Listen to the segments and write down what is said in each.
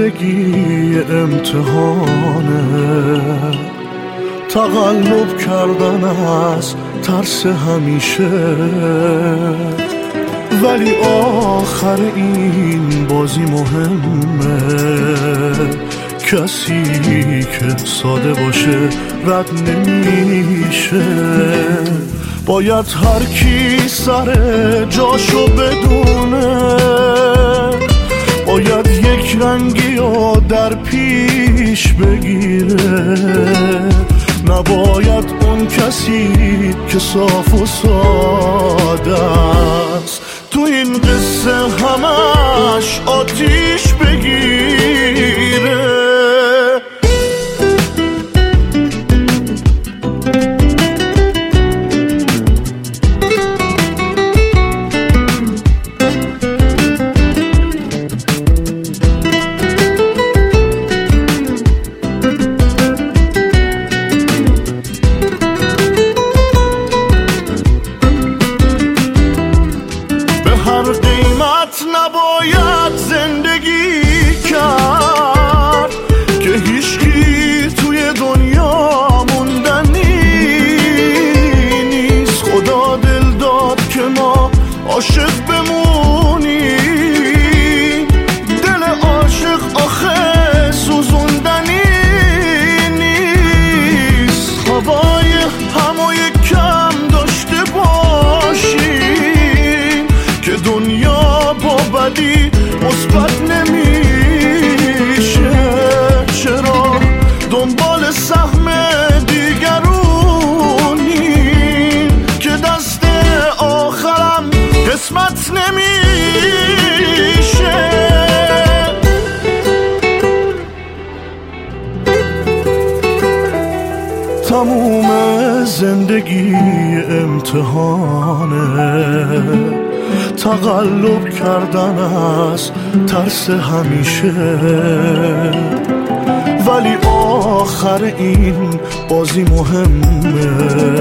زندگی امتحانه، تقلب کردن از ترس همیشه، ولی آخر این بازی مهمه. کسی که ساده باشه رد نمیشه. باید هر کی سر جاشو بدونه، باید یک رنگی رو در پیش بگیره. نباید اون کسی که صاف و ساده است تو این قصه همش آتیش بگیره. نباید زندگی کرد که هیچکی توی دنیا موندنی نیست. خدا دل داد که ما عاشق بمونیم، دل عاشق آخه سوزوندنی نیست. هوای همو کم داشته باشیم که دنیا با بدی مثبت نمیشه. چرا دنبال سهم دیگرونیم که دست آخرم قسمت نمیشه. تموم زندگی امتحانه، تقلب کردن از ترس همیشه، ولی آخر این بازی مهمه.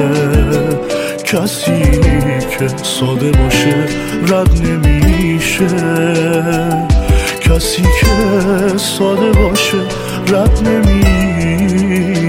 کسی که ساده باشه رد نمیشه. کسی که ساده باشه رد نمیشه.